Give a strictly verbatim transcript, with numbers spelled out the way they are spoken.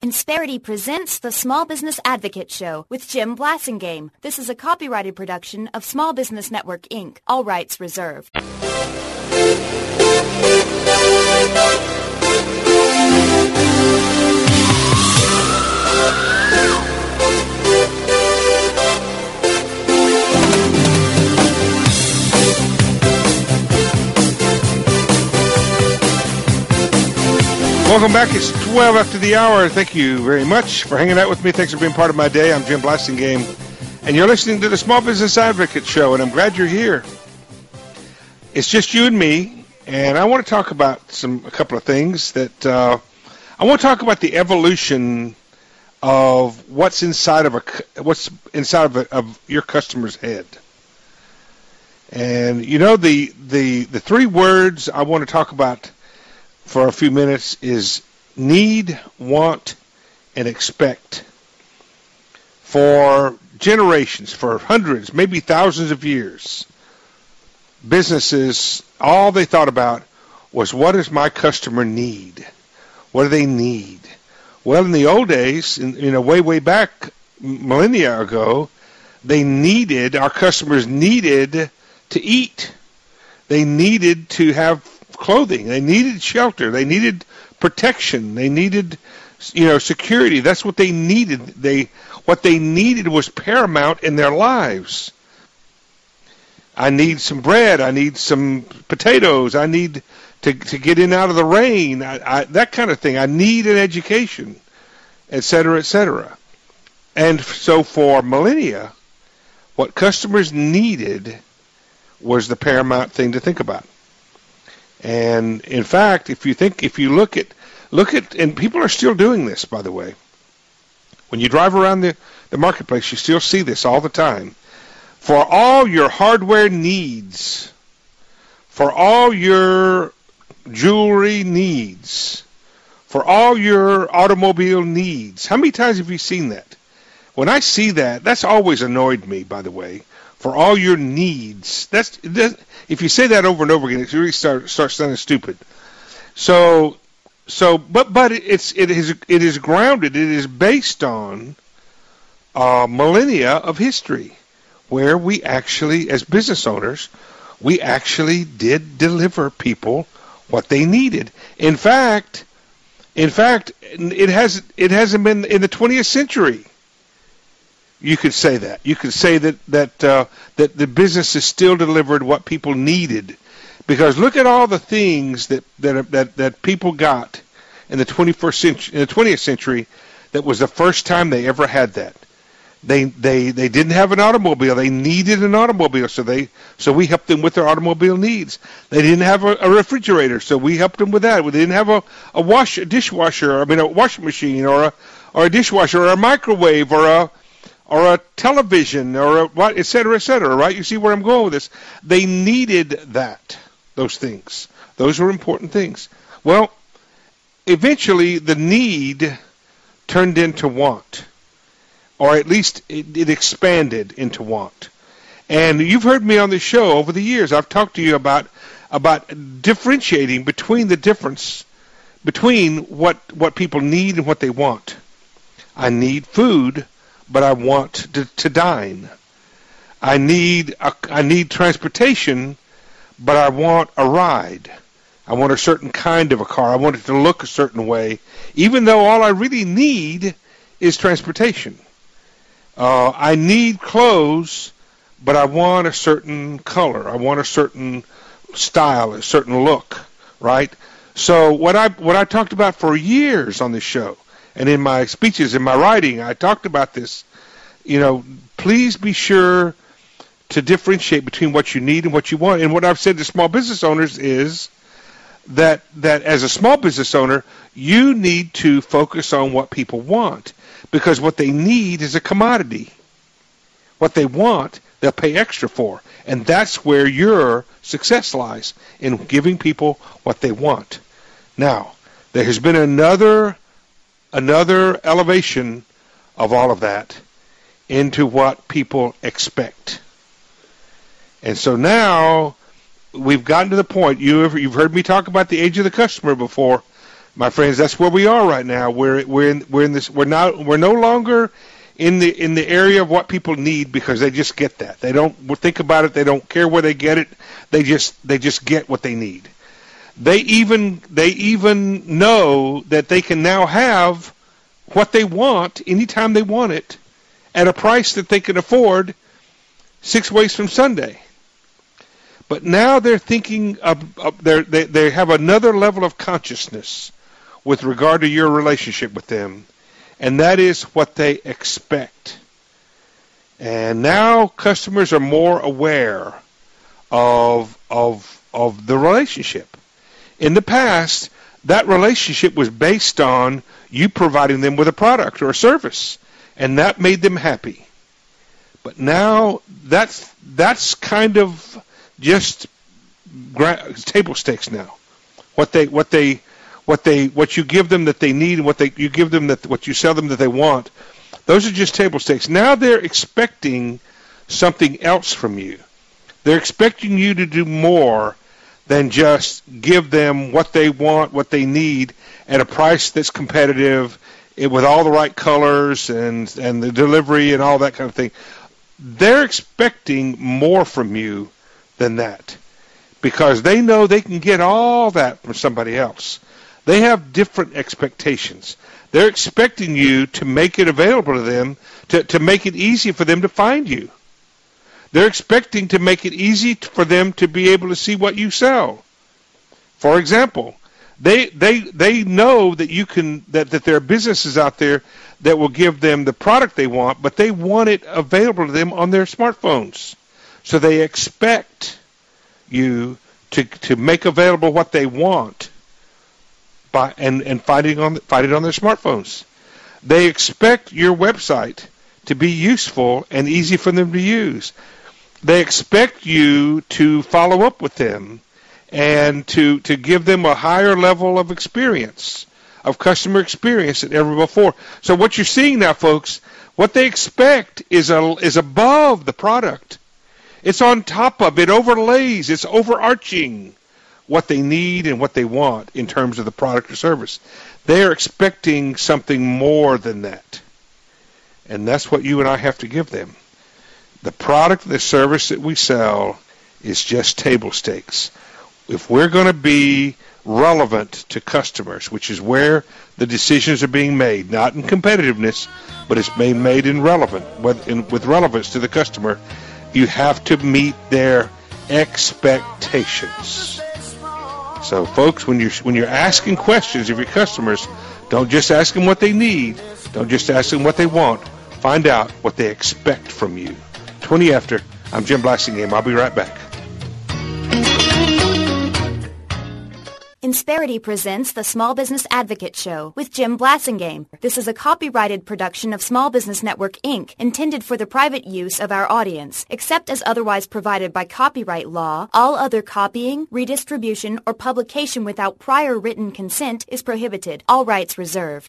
Insperity presents the Small Business Advocate Show with Jim Blasingame. This is a copyrighted production of Small Business Network, Incorporated. All rights reserved. Welcome back. It's twelve after the hour. Thank you very much for hanging out with me. Thanks for being part of my day. I'm Jim Blasingame, and you're listening to the Small Business Advocate Show, and I'm glad you're here. It's just you and me, and I want to talk about some a couple of things that uh, I want to talk about the evolution of what's inside of a what's inside of, a, of your customer's head. And you know the the the three words I want to talk about for a few minutes is need, want, and expect. For generations, for hundreds, maybe thousands of years, businesses, all they thought about was, what does my customer need? What do they need? Well, in the old days, in, you know, way, way back, millennia ago, they needed, our customers needed to eat. They needed to have clothing. They needed shelter. They needed protection. They needed, you know, security. That's what they needed. They what they needed was paramount in their lives. I need some bread. I need some potatoes. I need to to get in out of the rain. I, I, that kind of thing. I need an education, et cetera, et cetera. And so for millennia, what customers needed was the paramount thing to think about. And in fact, if you think, if you look at, look at, and people are still doing this, by the way. When you drive around the, the marketplace, you still see this all the time. For all your hardware needs, for all your jewelry needs, for all your automobile needs. How many times have you seen that? When I see that, that's always annoyed me, by the way. For all your needs. That's that, if you say that over and over again, it really start, starts sounding stupid. So, so, but but it's it is it is grounded. It is based on uh, millennia of history, where we actually, as business owners, we actually did deliver people what they needed. In fact, in fact, it has it hasn't been in the twentieth century. You could say that. You could say that that uh, that the businesses still delivered what people needed, because look at all the things that that that, that people got in the twenty-first century, in the twentieth century, that was the first time they ever had that. They they they didn't have an automobile. They needed an automobile, so they so we helped them with their automobile needs. They didn't have a, a refrigerator, so we helped them with that. They didn't have a a wash a dishwasher. I mean a washing machine or a or a dishwasher or a microwave or a or a television, or a what, et cetera, et cetera, right? You see where I'm going with this? They needed that, those things. Those were important things. Well, eventually the need turned into want, or at least it, it expanded into want. And you've heard me on this show over the years. I've talked to you about about differentiating between the difference between what what people need and what they want. I need food, but I want to, to dine. I need a, I need transportation, but I want a ride. I want a certain kind of a car. I want it to look a certain way, even though all I really need is transportation. Uh, I need clothes, but I want a certain color. I want a certain style, a certain look, right? So what I what I talked about for years on this show, and in my speeches, in my writing, I talked about this. You know, please be sure to differentiate between what you need and what you want. And what I've said to small business owners is that that as a small business owner, you need to focus on what people want, because what they need is a commodity. What they want, they'll pay extra for. And that's where your success lies, in giving people what they want. Now, there has been another another elevation of all of that into what people expect. And so now we've gotten to the point, you have, you've heard me talk about the age of the customer before. My friends, that's where we are right now. We're we're in we're in this we're not we're no longer in the in the area of what people need because they just get that. They don't think about it. They don't care where they get it. They just they just get what they need. They even they even know that they can now have what they want anytime they want it at a price that they can afford six ways from Sunday. But now they're thinking of, of they're, they they have another level of consciousness with regard to your relationship with them, and that is what they expect. And now customers are more aware of of of the relationship. In the past, that relationship was based on you providing them with a product or a service, and that made them happy. But now that's that's kind of just gra- table stakes now. What they what they what they what you give them that they need and what they you give them that what you sell them that they want, those are just table stakes. Now they're expecting something else from you. They're expecting you to do more than just give them what they want, what they need at a price that's competitive, with all the right colors and and the delivery and all that kind of thing. They're expecting more from you than that because they know they can get all that from somebody else. They have different expectations. They're expecting you to make it available to them, to, to make it easy for them to find you. They're expecting to make it easy for them to be able to see what you sell. For example, they they they know that you can that, that there are businesses out there that will give them the product they want, but they want it available to them on their smartphones. So they expect you to to make available what they want by and, and find it on find it on their smartphones. They expect your website to be useful and easy for them to use. They expect you to follow up with them and to, to give them a higher level of experience, of customer experience than ever before. So what you're seeing now, folks, what they expect is a, is above the product. It's on top of, it overlays, it's overarching what they need and what they want in terms of the product or service. They are expecting something more than that. And that's what you and I have to give them. The product, the service that we sell is just table stakes. If we're going to be relevant to customers, which is where the decisions are being made, not in competitiveness, but it's being made in relevant, with, in, with relevance to the customer, you have to meet their expectations. So, folks, when you're when you're asking questions of your customers, don't just ask them what they need. Don't just ask them what they want. Find out what they expect from you. twenty after, I'm Jim Blasingame. I'll be right back. Insperity presents the Small Business Advocate Show with Jim Blasingame. This is a copyrighted production of Small Business Network, Incorporated, intended for the private use of our audience. Except as otherwise provided by copyright law, all other copying, redistribution, or publication without prior written consent is prohibited. All rights reserved.